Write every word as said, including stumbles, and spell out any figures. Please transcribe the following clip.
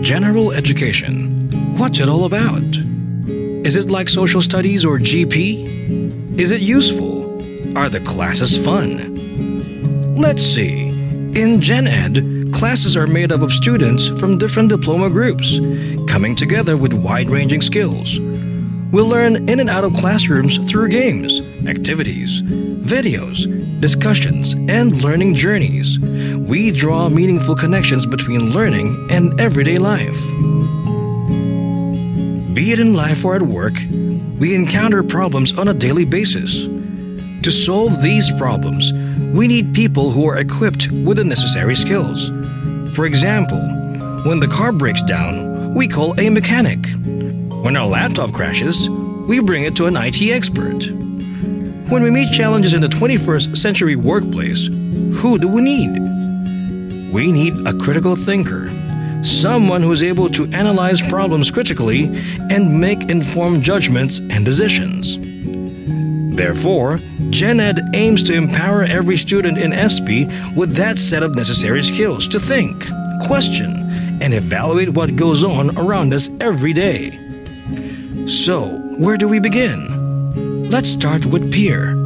General education. What's it all about? Is it like social studies or G P? Is it useful? Are the classes fun? Let's see. In Gen Ed, classes are made up of students from different diploma groups, coming together with wide-ranging skills. We'll learn in and out of classrooms through games, activities, videos, discussions, and learning journeys. We draw meaningful connections between learning and everyday life. Be it in life or at work, we encounter problems on a daily basis. To solve these problems, we need people who are equipped with the necessary skills. For example, when the car breaks down, we call a mechanic. When our laptop crashes, we bring it to an I T expert. When we meet challenges in the twenty-first century workplace, who do we need? We need a critical thinker, someone who is able to analyze problems critically and make informed judgments and decisions. Therefore, Gen Ed aims to empower every student in S P with that set of necessary skills to think, question, and evaluate what goes on around us every day. So, where do we begin? Let's start with peer.